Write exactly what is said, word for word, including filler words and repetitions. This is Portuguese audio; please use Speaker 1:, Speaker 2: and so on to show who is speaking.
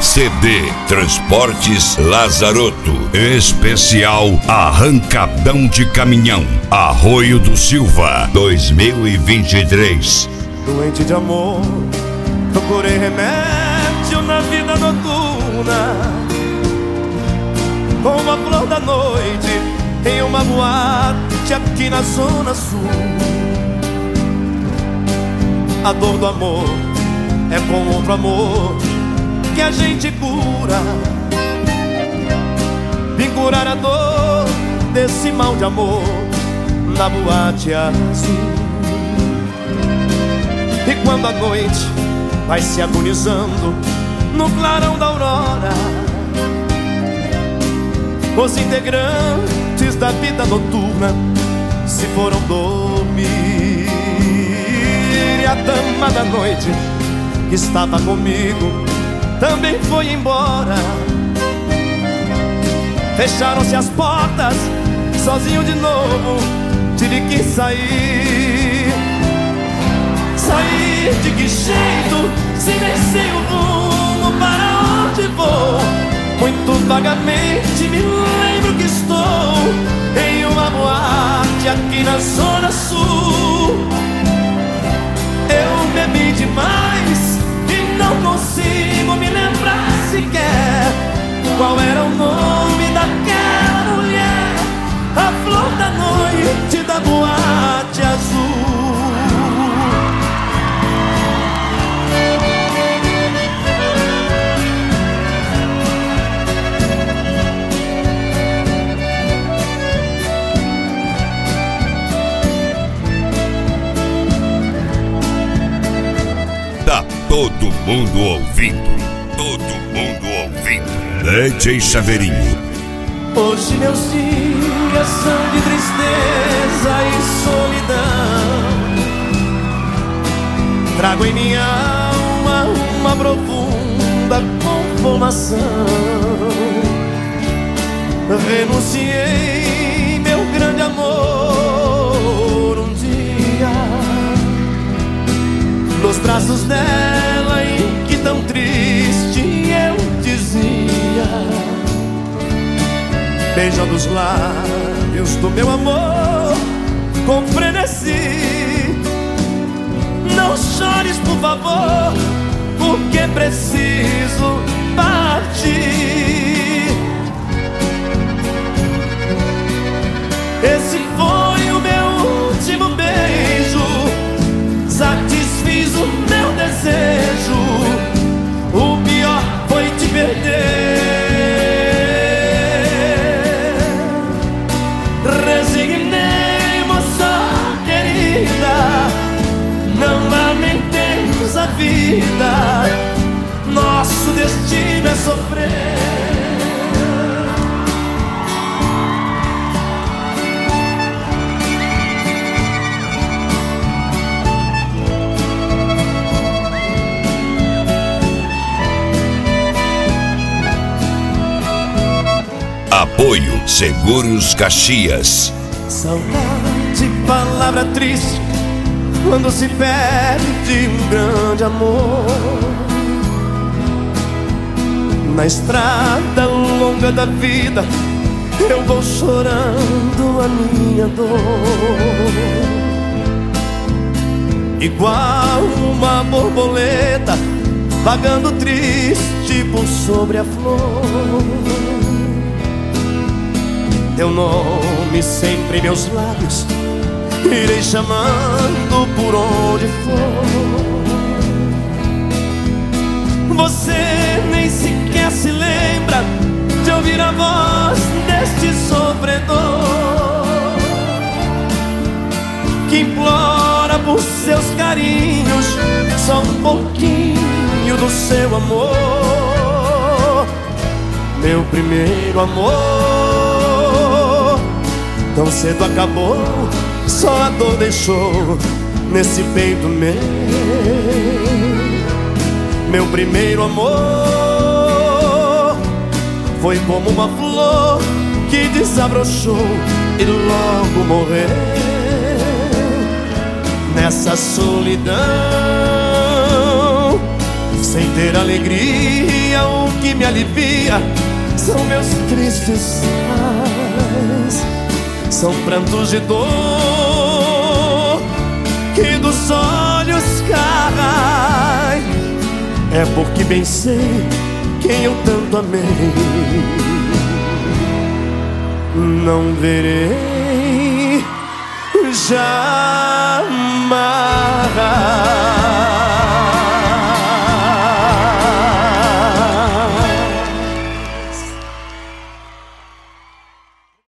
Speaker 1: C D Transportes Lazaroto. Especial Arrancadão de Caminhão, Arroio do Silva, dois mil e vinte e três.
Speaker 2: Doente de amor, procurei remédio na vida noturna, como a flor da noite em uma boate aqui na zona sul. A dor do amor é com outro amor que a gente cura. Vim curar a dor desse mal de amor na boate azul. E quando a noite vai se agonizando no clarão da aurora, os integrantes da vida noturna se foram dormir. E a dama da noite que estava comigo também foi embora. Fecharam-se as portas, sozinho de novo tive que sair. Sair de que jeito, se nem sei o rumo para onde vou? Muito vagamente me lembro que estou em uma boate aqui na zona sul. Eu bebi demais e não consigo me lembrar sequer qual era o nome daquela mulher, a flor da noite da boate azul.
Speaker 1: Todo mundo ouvindo, todo mundo ouvindo. D J Chaveirinho.
Speaker 2: Hoje meus dias são de tristeza e solidão. Trago em minha alma uma profunda conformação. Renunciei meu grande amor um dia nos braços dela, em que tão triste eu dizia, beijando os lábios do meu amor com frenesi: não chores, por favor, porque preciso partir. Esse foi o meu último beijo, satisfiz o meu desejo. O pior foi te perder. Resignei, moça querida, não lamentemos a vida, nosso destino é sofrer.
Speaker 1: Apoio Seguros Caxias.
Speaker 2: Saudade, palavra triste quando se perde um grande amor. Na estrada longa da vida eu vou chorando a minha dor, igual uma borboleta vagando triste por sobre a flor. Teu nome sempre em meus lábios, irei chamando por onde for. Você nem sequer se lembra de ouvir a voz deste sofredor que implora por seus carinhos só um pouquinho do seu amor. Meu primeiro amor tão cedo acabou, só a dor deixou nesse peito meu. Meu primeiro amor foi como uma flor que desabrochou e logo morreu nessa solidão, sem ter alegria dia o que me alivia são meus tristes pais. São prantos de dor que dos olhos caem. É porque bem sei quem eu tanto amei. Não verei jamais.